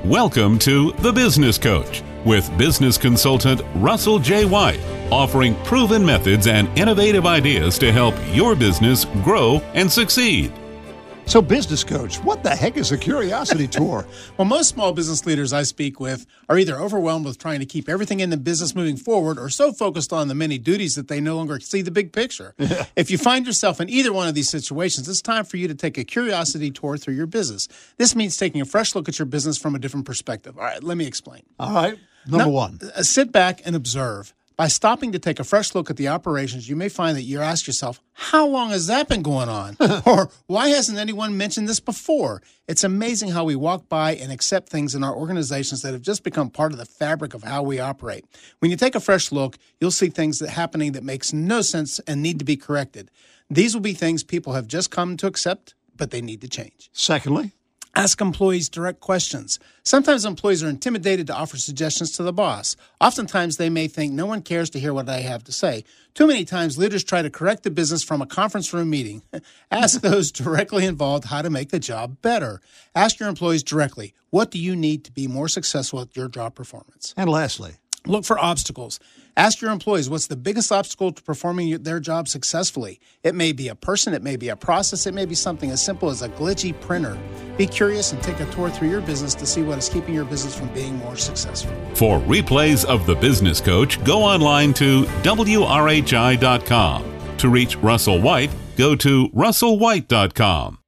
Welcome to The Business Coach with business consultant Russell J. White, offering proven methods and innovative ideas to help your business grow and succeed. So, Business Coach, what the heck is a curiosity tour? Well, most small business leaders I speak with are either overwhelmed with trying to keep everything in the business moving forward or so focused on the many duties that they no longer see the big picture. If you find yourself in either one of these situations, it's time for you to take a curiosity tour through your business. This means taking a fresh look at your business from a different perspective. All right, let me explain. All right, number one. Sit back and observe. By stopping to take a fresh look at the operations, you may find that you ask yourself, how long has that been going on? Or why hasn't anyone mentioned this before? It's amazing how we walk by and accept things in our organizations that have just become part of the fabric of how we operate. When you take a fresh look, you'll see things happening that makes no sense and need to be corrected. These will be things people have just come to accept, but they need to change. Secondly, ask employees direct questions. Sometimes employees are intimidated to offer suggestions to the boss. Oftentimes, they may think no one cares to hear what I have to say. Too many times, leaders try to correct the business from a conference room meeting. Ask those directly involved how to make the job better. Ask your employees directly, what do you need to be more successful at your job performance? And lastly, look for obstacles. Ask your employees what's the biggest obstacle to performing their job successfully. It may be a person, it may be a process, it may be something as simple as a glitchy printer. Be curious and take a tour through your business to see what is keeping your business from being more successful. For replays of The Business Coach, go online to WRHI.com. To reach Russell White, go to RussellWhite.com.